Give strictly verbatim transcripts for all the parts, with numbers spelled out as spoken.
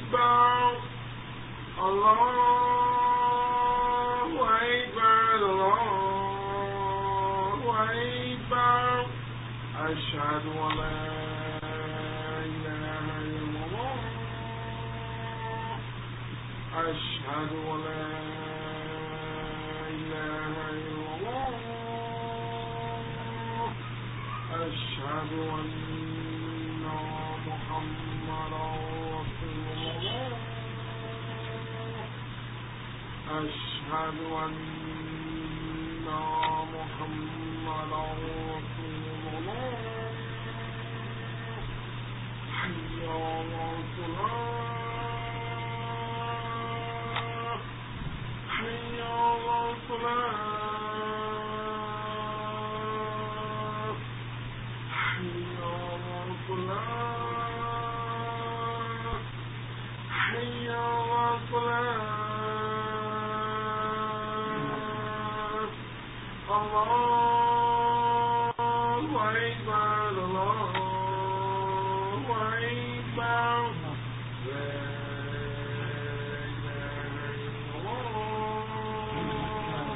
أكبر الله أكبر الله أكبر أشهد أن لا إله إلا الله أشهد أن لا إله إلا الله أشهد أن محمدا رسول الله أشهد أن محمدا رسول الله حي على الصلاة حي على الصلاة حي على الصلاة حي على الصلاة الله أكبر الله أكبر لا إله إلا الله.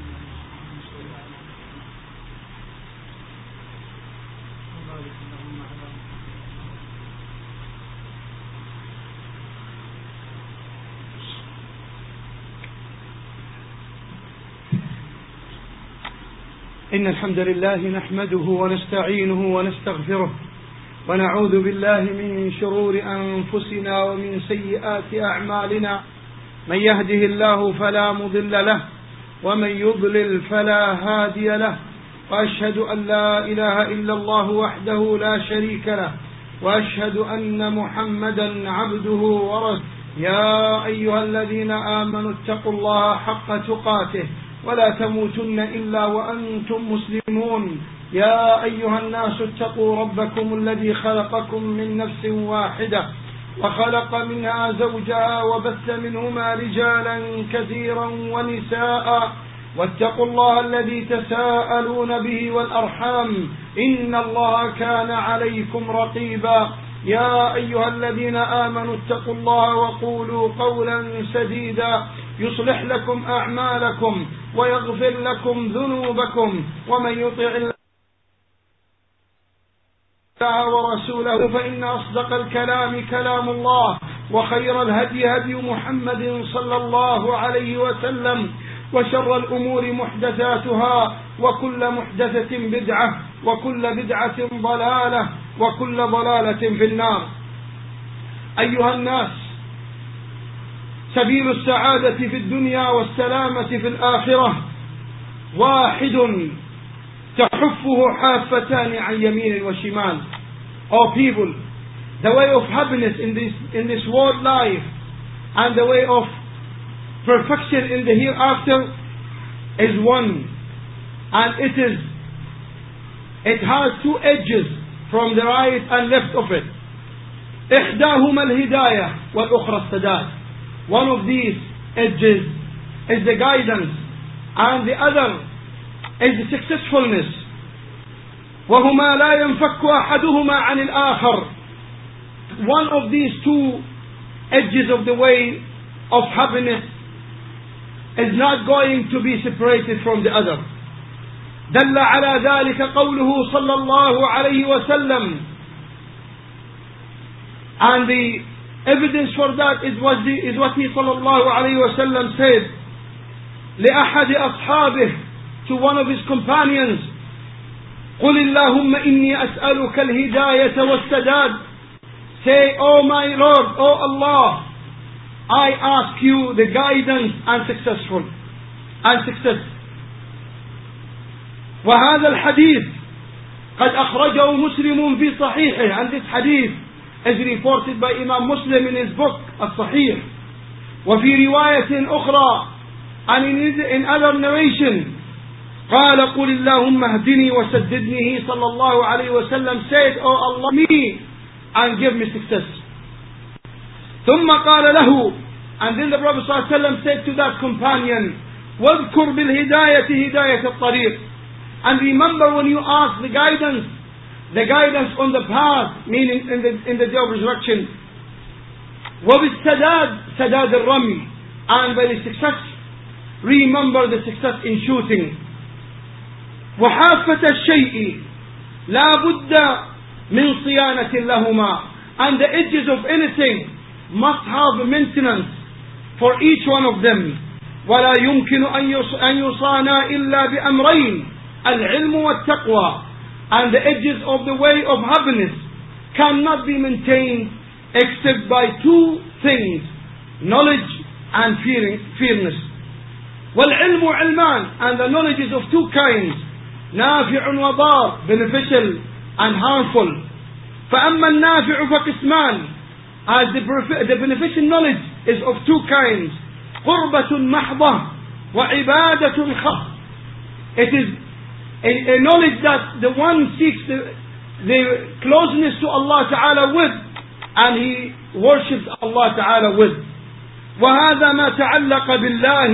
إن الحمد لله نحمده ونستعينه ونستغفره ونعوذ بالله من شرور أنفسنا ومن سيئات أعمالنا من يهده الله فلا مضل له ومن يضلل فلا هادي له وأشهد أن لا إله إلا الله وحده لا شريك له وأشهد أن محمدا عبده ورسوله. يا أيها الذين آمنوا اتقوا الله حق تقاته ولا تموتن إلا وأنتم مسلمون. يا أيها الناس اتقوا ربكم الذي خلقكم من نفس واحدة وخلق منها زوجها وبث منهما رجالا كثيرا ونساء واتقوا الله الذي تساءلون به والأرحام إن الله كان عليكم رقيبا. يا أيها الذين آمنوا اتقوا الله وقولوا قولا سديدا يصلح لكم أعمالكم ويغفر لكم ذنوبكم ومن يطع الله ورسوله فإن أصدق الكلام كلام الله وخير الهدي هدي محمد صلى الله عليه وسلم وشر الأمور محدثاتها وكل محدثة بدعة وكل بدعة ضلالة وكل ضلالة في النار. أيها الناس، سبيل السعادة في الدنيا والسلامة في الآخرة واحد تحفه حافتان عن يمين وشمال. O people, the way of happiness in this in this world life and the way of perfection in the hereafter is one, and it is it has two edges from the right and left of it. إحداهما الهداية والأخرى السداد. One of these edges is the guidance and the other is the successfulness. وهما لا ينفك أحدهما عن الآخر. One of these two edges of the way of happiness is not going to be separated from the other. دل على ذلك قوله صلى الله عليه وسلم, and the evidence for that is what, the, is what he صلى الله عليه وسلم said لأحد أصحابه, to one of his companions, قل اللهم إني أسألك الهداية والسداد. Say, oh my Lord, oh Allah, I ask you the guidance and successful and success. وهذا الحديث قد أخرجه مسلم في صحيحه, and this hadith is reported by Imam Muslim in his book الصحيح. وفي رواية أخرى, and in, in other narration, قال قل اللهم اهدني وسددني. صلى الله عليه وسلم said, oh Allah, me and give me success. ثم قال له, and then the Prophet صلى الله عليه وسلم said to that companion, واذكر بالهداية هداية الطريق. And remember when you ask the guidance, the guidance on the path, meaning in the, in the day of resurrection. وبالسداد سداد الرمي, and by the success remember the success in shooting. وحافة الشيء لا بد من صيانة لهما, and the edges of anything must have maintenance for each one of them. ولا يمكن أن يصانا إلا بأمرين العلم والتقوى, and the edges of the way of happiness cannot be maintained except by two things, knowledge and fearness. والعلم علمان, and the knowledge is of two kinds, نافع وضار, beneficial and harmful. فأما النافع فقسمان, as the, the beneficial knowledge is of two kinds, قربة محضة وعبادة خاصة. It is a, a knowledge that the one seeks the, the closeness to Allah Ta'ala with, and he worships Allah Ta'ala with. وهذا ما تعلق بالله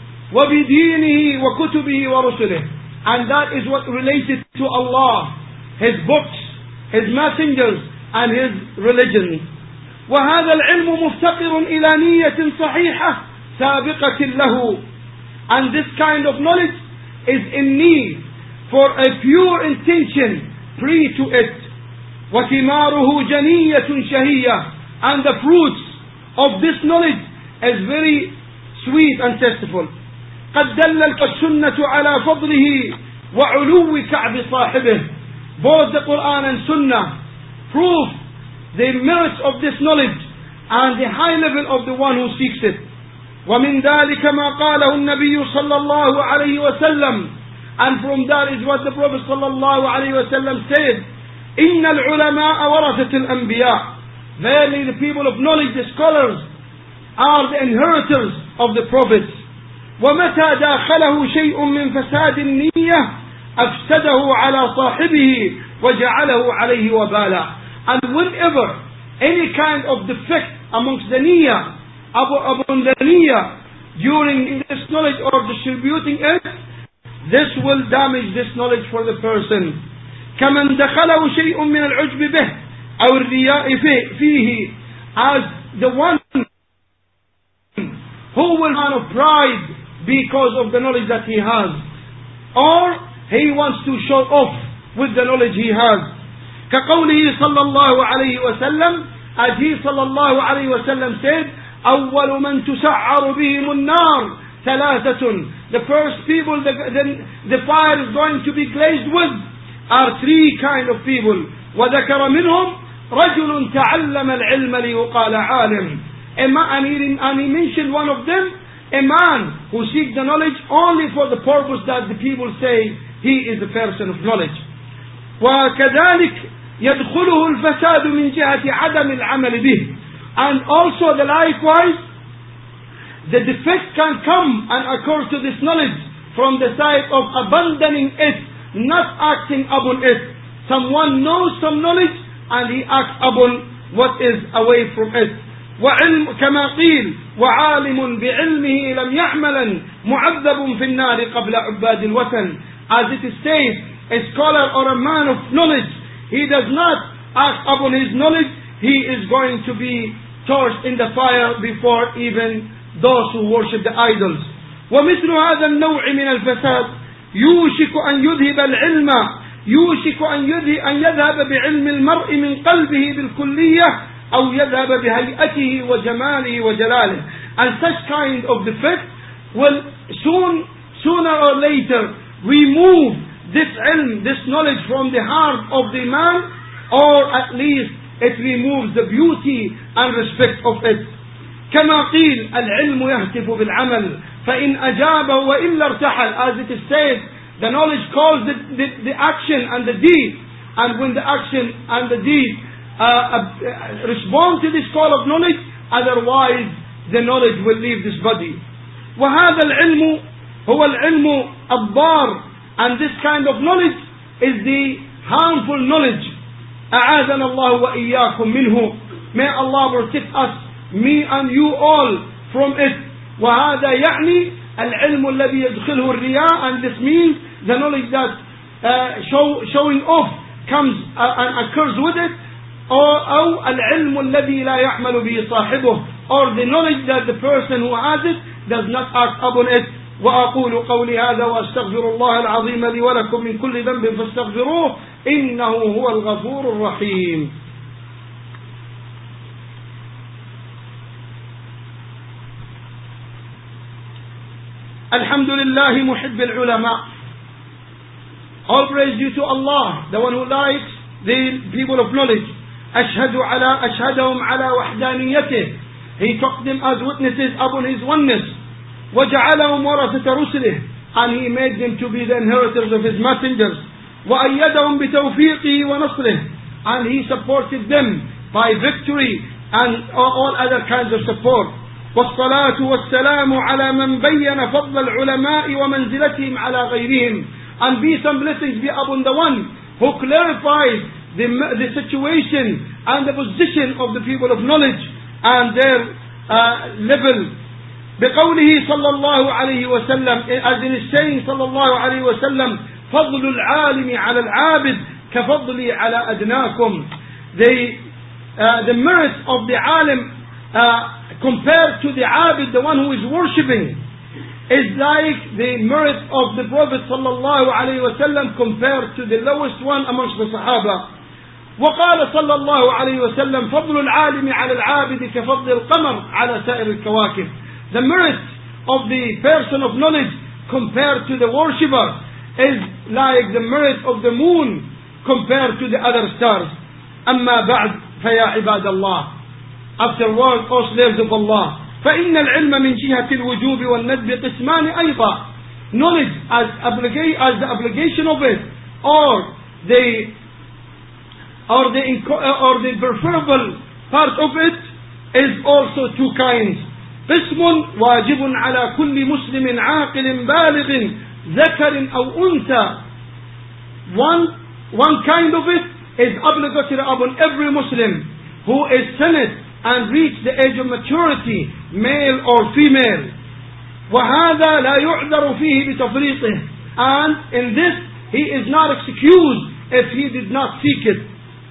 وبدينه وكتبه ورسله, and that is what related to Allah, His books, His messengers, and His religion. وهذا العلم مفتقر إلى نية صحيحة سابقة له, and this kind of knowledge is in need for a pure intention pre to it. وثماره جنية شهية, and the fruits of this knowledge is very sweet and tasteful. قد دلت السنة على فضله وعلو كعب صاحبه. Both the Quran and Sunnah prove the merits of this knowledge and the high level of the one who seeks it. ومن ذلك ما قاله النبي صلى الله عليه وسلم, and from that is what the Prophet صلى الله عليه وسلم said, إن العلماء ورثة الأنبياء. Verily the people of knowledge, the scholars, are the inheritors of the prophets. ومتى داخله شيء من فساد النية أفسده على صاحبه وجعله عليه وبالا. And whenever any kind of defect amongst the niyyah, upon the niyyah, during this knowledge or distributing it, this will damage this knowledge for the person. كمن دخله شيء من العجب به أو الرياء فيه, as the one who will have pride because of the knowledge that he has, or he wants to show off with the knowledge he has. كقوله صلى الله عليه وسلم, as he صلى الله عليه وسلم said, أول من تسعر بهم النار ثلاثة. The first people the, the, the fire is going to be glazed with are three kind of people. وذكر منهم رجل تعلم العلم ليقال عالم. A man, and, he, and he mentioned one of them, a man who seeks the knowledge only for the purpose that the people say he is a person of knowledge. وكذلك يدخله الفساد من جهة عدم العمل به. And also the likewise, the defect can come and occur to this knowledge from the side of abandoning it, not acting upon it. Someone knows some knowledge and he acts upon what is away from it. وعلم كما قيل وعالم بعلمه لم يعملا معذب في النار قبل عباد الوثن. As it is said, a scholar or a man of knowledge, he does not act upon his knowledge, he is going to be torched in the fire before even those who worship the idols. ومثل هذا النوع من الفساد يوشك أن يذهب العلم يوشك أن يذهب بعلم المرء من قلبه بالكلية أو يذهب بهيئته وجماله وجلاله. And such kind of defect will soon, sooner or later, remove this ilm, this knowledge from the heart of the man, or at least it removes the beauty and respect of it. كما قيل العلم يهتف بالعمل فإن أجابه وإلا ارتحل. As it is said, the knowledge calls the, the, the action and the deed, and when the action and the deed uh, uh, respond to this call of knowledge, otherwise the knowledge will leave this body. وهذا العلم هو العلم الضار, and this kind of knowledge is the harmful knowledge. أعاذنا الله وإياكم منه. May Allah protect us, me and you all, from it. وهذا يعني العلم الذي يدخله الرياء, and this means the knowledge that uh, show, showing off comes uh, and occurs with it. or أو العلم الذي لا يعمل به صاحبه, or the knowledge that the person who has it does not act upon it. وأقول قولي هذا وأستغفر الله العظيم لي ولكم من كل ذنب فاستغفروه إنه هو الغفور الرحيم. الحمد لله محب العلماء. All praise due to Allah, the one who likes the people of knowledge. أشهد على أشهدهم على وحدانيته. He took them as witnesses upon his oneness. وجعلهم ورثة رسله, and he made them to be the inheritors of his messengers. وأيدهم بتوفيقه ونصره, and he supported them by victory and all other kinds of support. والصلاة والسلام على من بين فضل العلماء ومنزلتهم على غيرهم, and peace and blessings be upon the one who clarifies the, the situation and the position of the people of knowledge and their uh, level. بقوله صلى الله عليه وسلم, as in his saying صلى الله عليه وسلم, فضل العالم على العابد كفضلي على أدناكم. The, uh, the merit of the alim uh, compared to the abid, the one who is worshipping, is like the merit of the Prophet صلى الله عليه وسلم compared to the lowest one amongst the Sahaba. وقال صلى الله عليه وسلم فضل العالم على العابد كفضل القمر على سائر الكواكب. The merit of the person of knowledge compared to the worshipper is like the merit of the moon compared to the other stars. أما بعد فيا عباد الله. Afterward, O slaves of Allah, فإن العلم من جهة الوجوب والندب قسمان أيضا. Knowledge as, obliga- as the obligation of it, or the or the or the preferable part of it, is also two kinds. قسم واجب على كل مسلم عاقل بالغ ذكر أو أنثى. One one kind of it is obligatory upon every Muslim who is senate and reached the age of maturity, male or female. وهذا لا يعذر فيه بتفريطه, and in this he is not excused if he did not seek it.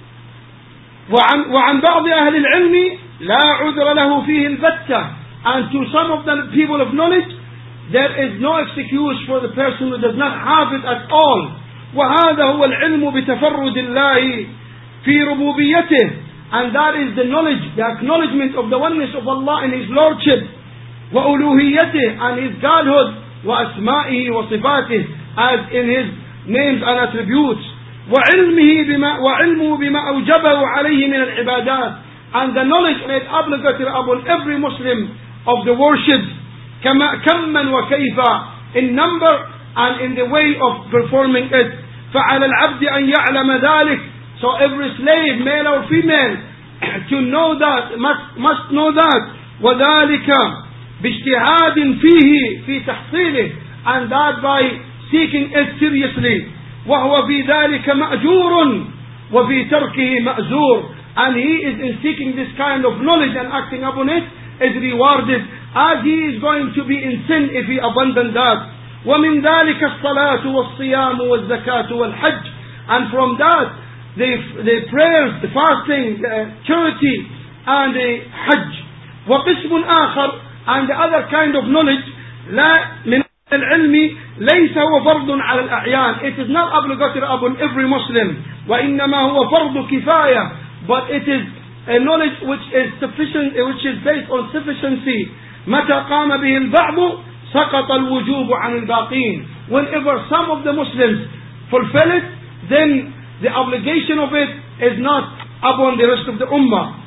وعن, وعن بعض أهل العلم لا عذر له فيه البتة, and to some of the people of knowledge there is no excuse for the person who does not have it at all. وهذا هو العلم بتفرد الله في ربوبيته, and that is the knowledge, the acknowledgement of the oneness of Allah in His Lordship, وألوهيته, and His Godhood, وأسمائه وصفاته, as in His names and attributes, وعلمه بما وعلمه بما أوجبه عليه من العبادات, and the knowledge made obligatory upon every Muslim of the worship, كما كما وكيف, in number and in the way of performing it. فعلى العبد أن يعلم ذلك, so every slave, male or female, to know that, must, must know that, وذلك باجتهاد فيه في تحصيله, and that by seeking it seriously. وهو في ذلك مأجور وفي تركه مأزور, and he is in seeking this kind of knowledge and acting upon it is rewarded, as he is going to be in sin if he abandons that. ومن ذلك الصلاة والصيام والزكاة والحج, and from that the, the prayers, the fasting, the charity, and the hajj. وقسم آخر, and the other kind of knowledge, لا من العلم ليس هو فرض على الأعيان, it is not obligatory upon every Muslim, وإنما هو فرض كفاية, but it is a knowledge which is sufficient, which is based on sufficiency. متى قام به البعض سقط الوجوب عن الباقين. Whenever some of the Muslims fulfill it, then the obligation of it is not upon the rest of the ummah.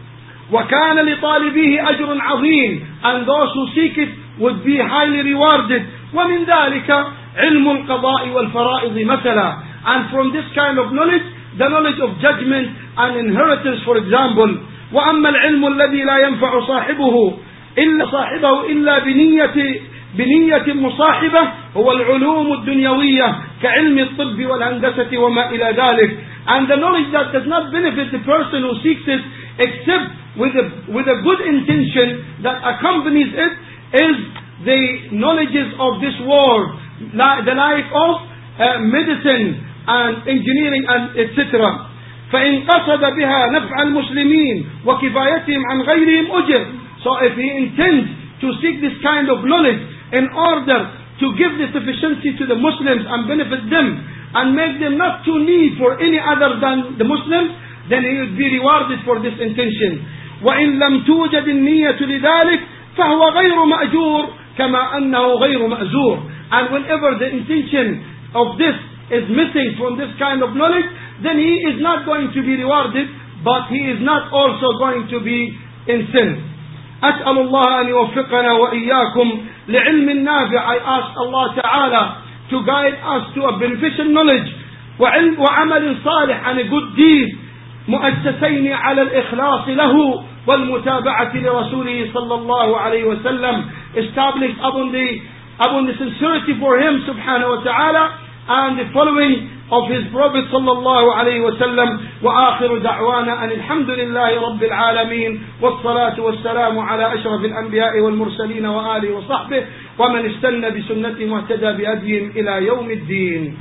وكان لطالبيه أجر عظيم, and those who seek it would be highly rewarded. ومن ذلك علم القضاء والفرائض مثلا, and from this kind of knowledge, the knowledge of judgment and inheritance, for example. وأما العلم الذي لا ينفع صاحبه إلا صاحبه إلا بنية بنية مصاحبة هو العلوم الدنيوية كعلم الطب والهندسة وما إلى ذلك. And the knowledge that does not benefit the person who seeks it except with a, with a good intention that accompanies it is the knowledges of this world, the like of uh, medicine and engineering and et cetera. فإن قصد بها نفع المسلمين وكفايتهم عن غيرهم أجر. So if he intends to seek this kind of knowledge in order to give the sufficiency to the Muslims and benefit them and make them not to need for any other than the Muslims, then he would be rewarded for this intention. وإن لم توجد النية لذلك فهو غير مأجور كما أنه غير مأزور. And whenever the intention of this is missing from this kind of knowledge, then he is not going to be rewarded, but he is not also going to be in sin. أسأل الله أن يوفقنا وإياكم لعلم نافع. I ask Allah Ta'ala to guide us to a beneficial knowledge وعلم وعمل صالح and a good deed مؤسسين على الإخلاص له والمتابعة لرسوله صلى الله عليه وسلم, established upon the, upon the sincerity for him subhanahu wa ta'ala and the following of his Prophet صلى الله عليه وسلم. وآخر دعوانا أن الحمد لله رب العالمين والصلاة والسلام على أشرف الأنبياء والمرسلين وآله وصحبه ومن استنى بسنتهم واهتدى بهديهم إلى يوم الدين.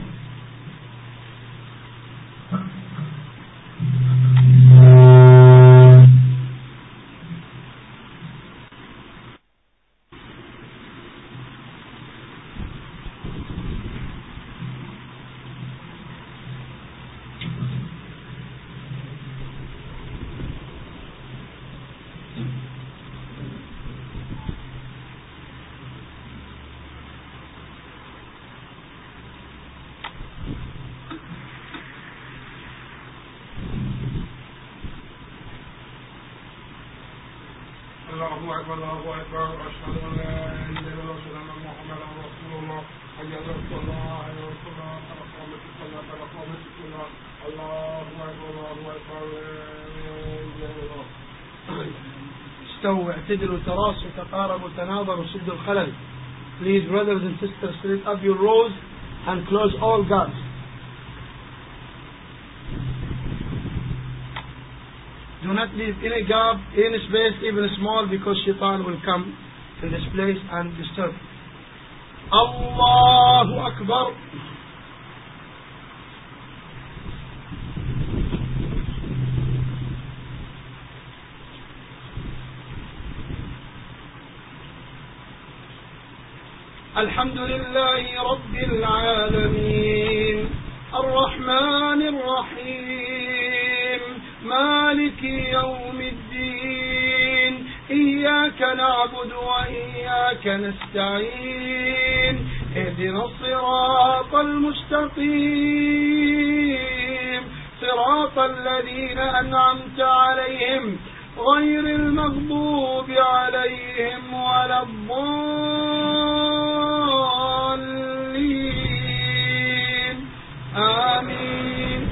الله أكبر الله أكبر أشهد أن لا إله إلا الله أشهد أن محمدا رسول الله حي على الصلاة حي على الصلاة قد قامت الصلاة قد قامت الصلاة الله أكبر الله أكبر لا إله إلا الله. استووا اعتدلوا تراصوا تقاربوا تناظروا سدوا الخلل. Please brothers and sisters, straight up your rows and close all gaps. Do not leave any gap, any space, even small, because shaitan will come to this place and disturb. Allahu Akbar. Alhamdulillahi Rabbil Alameen Ar-Rahman Ar-Rahim مالك يوم الدين إياك نعبد وإياك نستعين اهدنا الصراط المستقيم صراط الذين أنعمت عليهم غير المغضوب عليهم ولا الضالين آمين.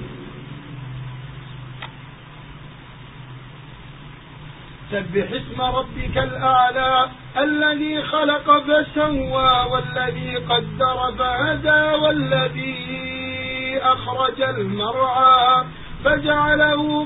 سبح اسم ربك الأعلى الذي خلق فسوى والذي قدر فهدى والذي أخرج المرعى فجعله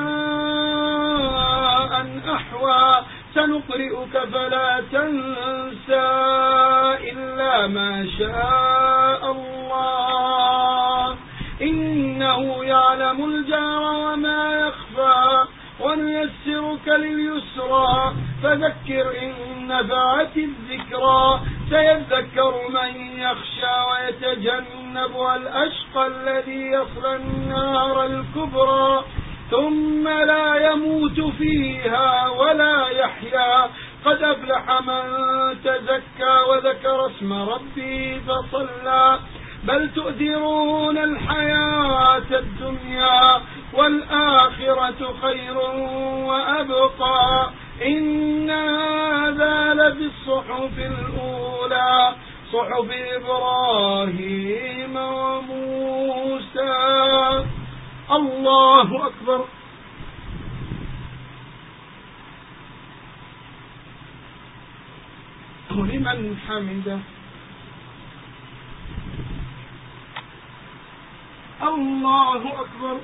غثاء أحوى سنقرئك فلا تنسى إلا ما شاء الله إنه يعلم الجهر وما يخفى ونيسرك لليسرى فذكر إن نفعت الذكرى سيذكر من يخشى ويتجنبها الأشقى الذي يصلى النار الكبرى ثم لا يموت فيها ولا يحيا قد أفلح من تزكى وذكر اسم ربه فصلى بل تؤثرون الحياة الدنيا والآخرة خير وأبقى إن هذا لفي الصحف الأولى صحف إبراهيم وموسى. الله أكبر. لمن حمده. الله أكبر.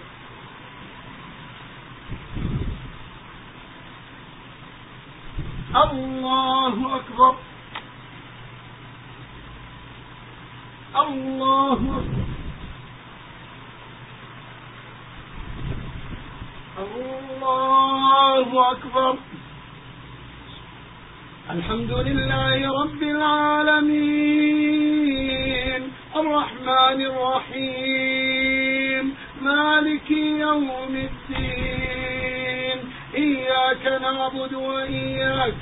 الله أكبر. الله أكبر. الله أكبر. الحمد لله رب العالمين الرحمن الرحيم مالك يوم الدين إياك نعبد وإياك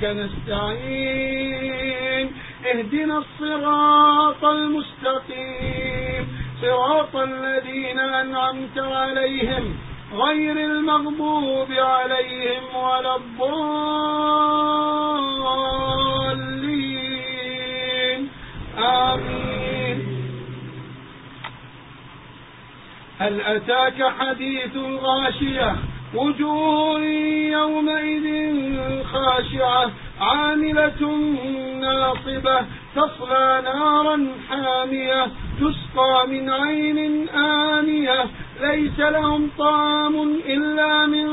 نستعين اهدنا الصراط المستقيم صراط الذين أنعمت عليهم غير المغضوب عليهم ولا الضالين آمين. هل أتاك حديث الغاشية وجوه يومئذ خاشعة عاملة ناصبة تصلى نارا حامية تسقى من عين آنية ليس لهم طعام إلا من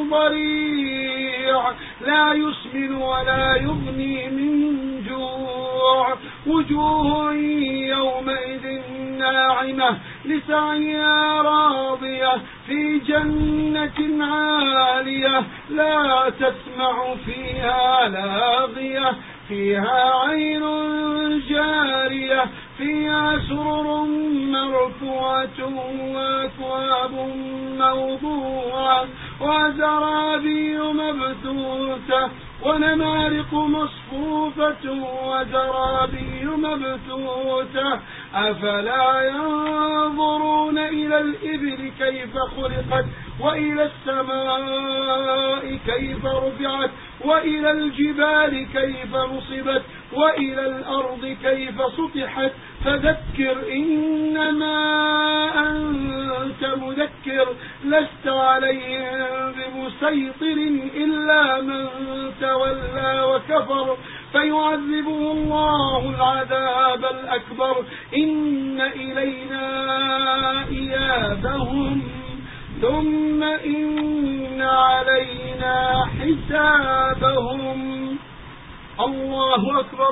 ضريع لا يسمن ولا يغني من جوع وجوه يومئذ ناعمة لسعيها راضية في جنة عالية لا تسمع فيها لاغية فيها عين جارية فيها سرر مرفوعة وأكواب موضوعة وزرابي مبثوثة ونمارق مصفوفة وزرابي مبثوثة أفلا ينظرون إلى الإبل كيف خلقت وإلى السماء كيف رفعت وإلى الجبال كيف نصبت وإلى الأرض كيف سطحت فذكر إنما أنت مذكر لست عليهم بمسيطر إلا من تولى وكفر فيعذبه الله العذاب الأكبر إن إلينا إيابهم ثم إن علينا حسابهم. الله أكبر.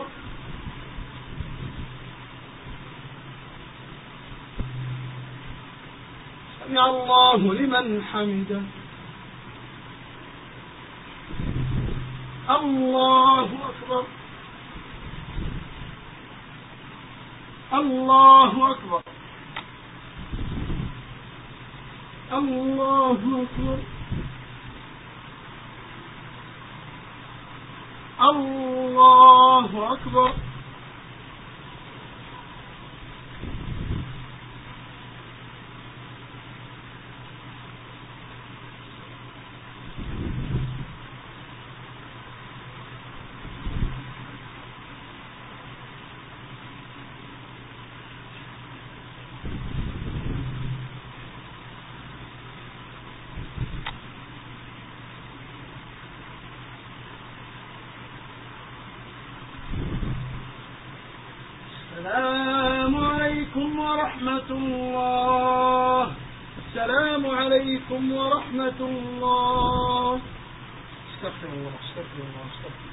سمع الله لمن حمده. الله أكبر. الله أكبر. الله أكبر. الله أكبر. السلام عليكم ورحمة الله. السلام عليكم ورحمة الله. استغفر الله استغفر الله استغفر